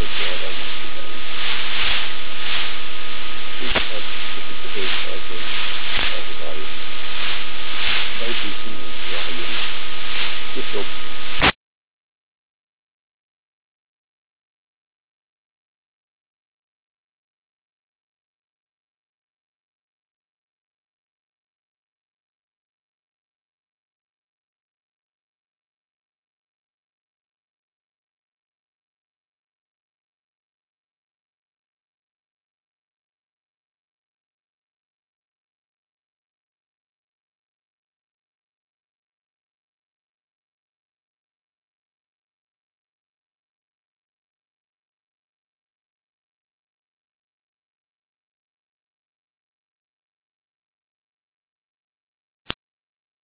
jag där måste vara varje tusen jag har gjort. Det är